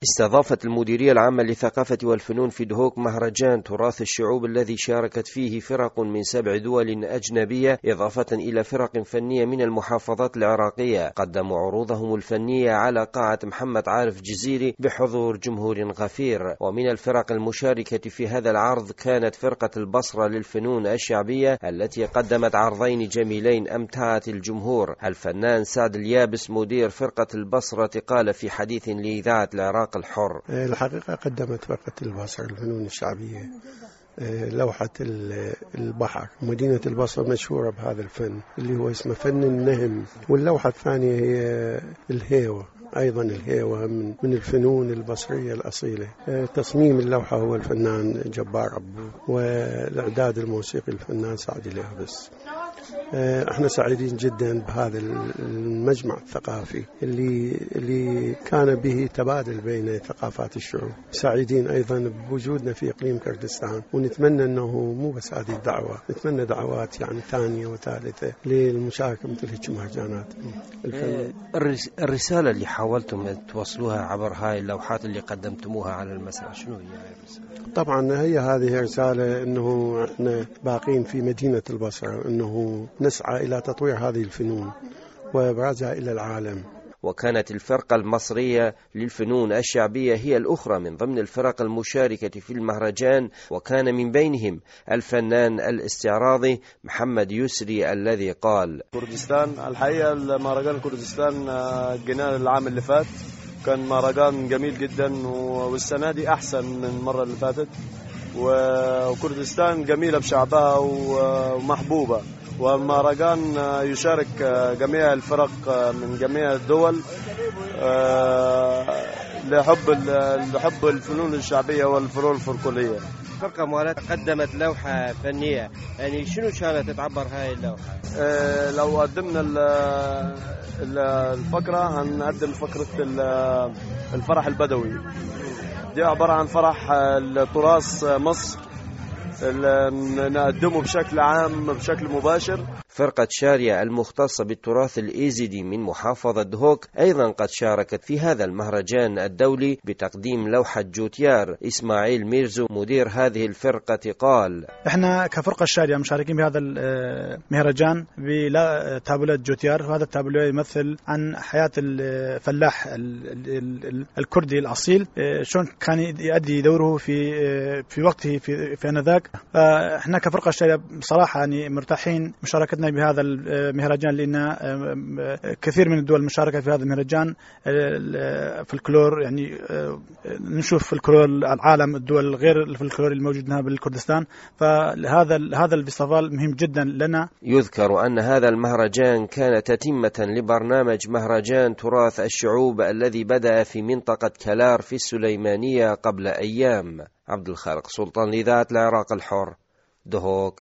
استضافت المديرية العامة للثقافة والفنون في دهوك مهرجان تراث الشعوب الذي شاركت فيه فرق من 7 دول أجنبية إضافة إلى فرق فنية من المحافظات العراقية قدموا عروضهم الفنية على قاعة محمد عارف جزيري بحضور جمهور غفير. ومن الفرق المشاركة في هذا العرض كانت فرقة البصرة للفنون الشعبية التي قدمت عرضين جميلين أمتعت الجمهور. الفنان سعد اليابس مدير فرقة البصرة قال في حديث لإذاعة العراق الحر: الحقيقة قدمت فرقة البصرة للفنون الشعبية لوحة البحر. مدينة البصرة مشهورة بهذا الفن اللي هو اسمه فن النهم، واللوحة الثانية هي الهيوة، أيضا الهيوة من الفنون البصرية الأصيلة. تصميم اللوحة هو الفنان جبار عبود، والإعداد الموسيقي الفنان سعد اليابس. احنا سعيدين جدا بهذا المجمع الثقافي اللي كان به تبادل بين ثقافات الشعوب. سعيدين ايضا بوجودنا في اقليم كردستان، ونتمنى انه مو بس هذه الدعوه، نتمنى دعوات يعني ثانيه وثالثه للمشاركه مثل هيك مهرجانات. الرساله اللي حاولتم توصلوها عبر هاي اللوحات اللي قدمتموها على المسرح شنو هي الرساله؟ طبعا هذه رساله انه احنا باقين في مدينه البصره، انه نسعى إلى تطوير هذه الفنون وإبرازها إلى العالم. وكانت الفرقة المصرية للفنون الشعبية هي الأخرى من ضمن الفرق المشاركة في المهرجان، وكان من بينهم الفنان الاستعراضي محمد يسري الذي قال: كردستان الحقيقة المهرجان كردستان جينا العام اللي فات كان مهرجان جميل جدا، والسنة دي أحسن من المرة اللي فاتت، وكردستان جميلة بشعبها ومحبوبة، والمهرجان يشارك جميع الفرق من جميع الدول لحب الفنون الشعبية والفنون الفرقولية. فرقة مالت قدمت لوحة فنية، يعني شنو كانت تعبر هاي اللوحة؟ لو قدمنا الفقرة هنقدم فقرة الفرح البدوي، دي عبارة عن فرح التراث مصر نقدمه بشكل عام بشكل مباشر. فرقة شارية المختصة بالتراث الإيزيدي من محافظة دهوك أيضا قد شاركت في هذا المهرجان الدولي بتقديم لوحة جوتيار. إسماعيل ميرزو مدير هذه الفرقة قال: احنا كفرقة شارية مشاركين بهذا المهرجان بتابلوت جوتيار، وهذا التابلو يمثل عن حياة الفلاح الكردي الأصيل، شلون كان يؤدي دوره في وقته في آنذاك. احنا كفرقة شارية بصراحة يعني مرتاحين مشاركتنا بهذا المهرجان، لأن كثير من الدول مشاركة في هذا المهرجان. فلكلور يعني نشوف فلكلور العالم، الدول غير الفلكلور الموجود هنا بالكردستان، فهذا الفيستيفال مهم جدا لنا. يذكر أن هذا المهرجان كان تتمة لبرنامج مهرجان تراث الشعوب الذي بدأ في منطقة كلار في السليمانية قبل أيام. عبد الخالق سلطان لإذاعة العراق الحر، دهوك.